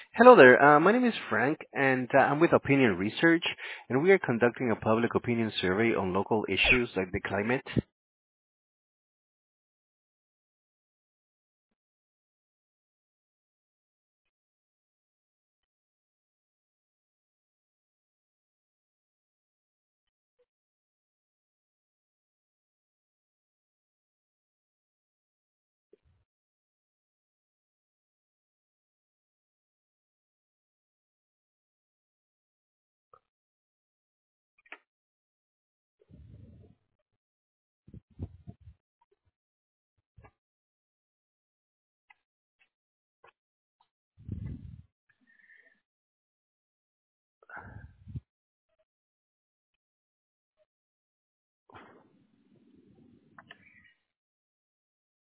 Hello there. My name is Frank, and I'm with Opinion Research, and we are conducting a public opinion survey on local issues like the climate.